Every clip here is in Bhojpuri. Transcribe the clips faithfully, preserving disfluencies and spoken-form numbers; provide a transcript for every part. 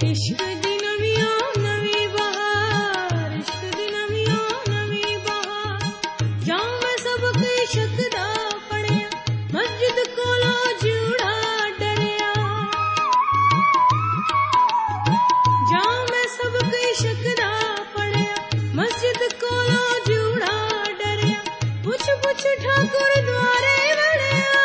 इश्क दी नवियां नवी बहार, इश्क दी नवियां नवी बहार। जाऊं मैं सब कई शकदा पढ़िया, मस्जिद कोलों जूड़ा डरिया। जाऊं मैं सब कई शकदा पढ़िया, मस्जिद कोलों जूड़ा डरिया। पुछ पुछ ठाकुर द्वारे वड़िया,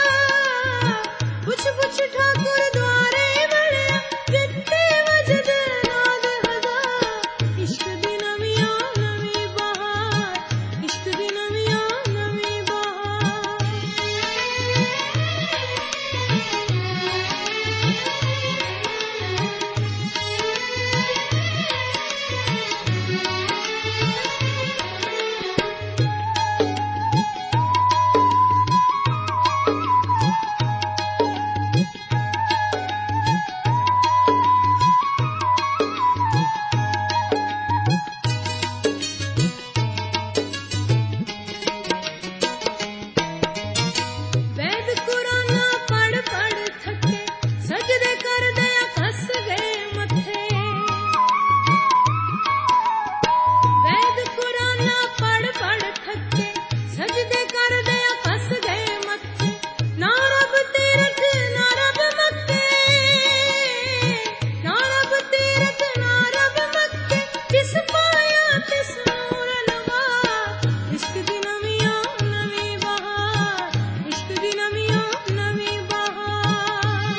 पुछ पुछ ठाकुर द्वारे वड़िया। जित्ते वजद नाद हजार, इश्क दी नवियां नवी बहार, इश्क दी नवियां नवी बहार। वैद कुराना पढ़ पढ़ थके, सजदे कर दया कस गए मथे। वैद कुराना पढ़ पढ़ थके, सजदे कर दया कस गए मथे। ना रब तीरथ ना रब मक्के, ना रब तीरथ ना रब मक्के। तिस पाया तिस नूर नवार, इश्क दी नवियां नवी बहार, इश्क दी नवियां नवी बहार।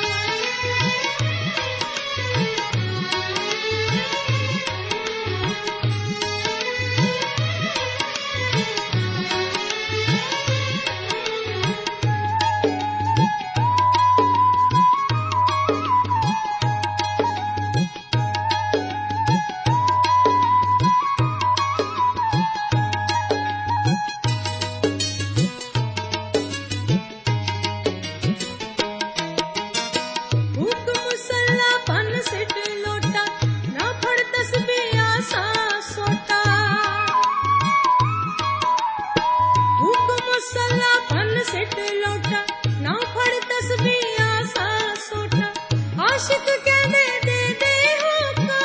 हुक्म मुसल्ला पन सिट लोटा, ना फड़ तस्बीह आसा सोटा। हुक्म मुसल्ला पन सिट लोटा, ना फड़ तस्बीह आसा सोटा। आशिक कहंदे दे दे होका,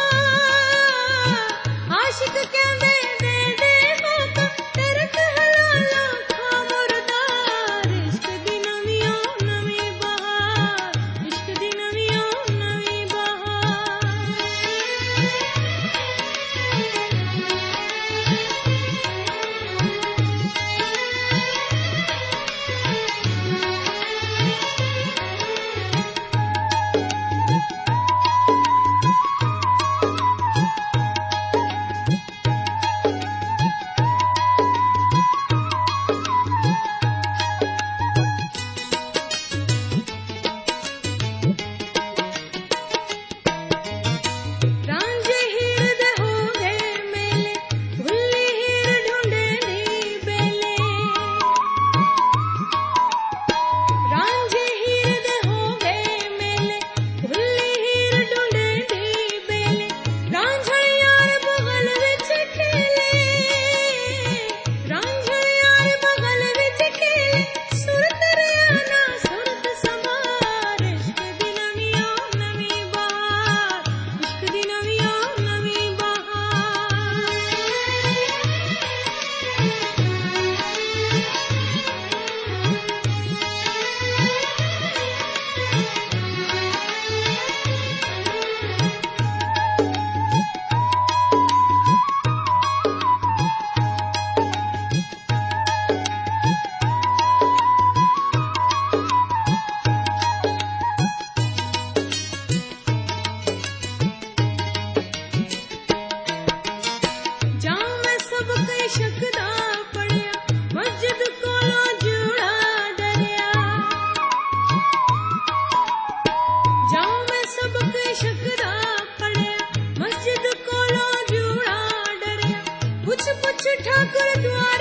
आशिक कहंदे दे दे होका। तरक हलाला खा मुर्दार, इश्क दी नवियां नवी बहार, इश्क दी नवियां नवी बहार। रांझे हीर दे हो गए मेले, भुल्ली हीर ढूंढे दी बेले। रांझे हीर दे हो गए मेले, भुल्ली हीर ढूंढे दी बेले। रांझा यार बगल विच खेले, रांझा यार बगल विच खेले। सुरत रियाना सुरत समार, इश्क दी नवियां नवी बहार, इश्क दी नवियां नवी बहार। जाऊं मैं सब कई शकदा पढ़िया, मस्जिद कोलों जूड़ा डरिया। जाऊं मैं सब कई शकदा पढ़िया, मस्जिद कोलों जूड़ा डरिया। पुछ पुछ ठाकुर द्वारे